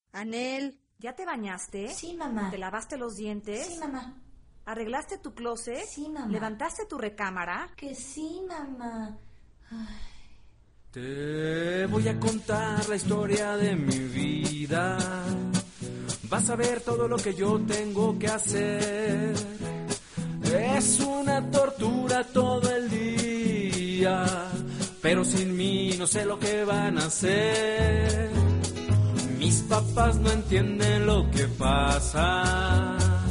Anel, ¿ya te bañaste? Sí, mamá. ¿Te lavaste los dientes? Sí, mamá. ¿Arreglaste tu closet? Sí, mamá. ¿Levantaste tu recámara? Que sí, mamá. Te voy a contar la historia de mi vida. Vas a ver todo lo que yo tengo que hacer. Es una tortura todo el día, pero sin mí no sé lo que van a hacer. Mis papás no entienden lo que pasa.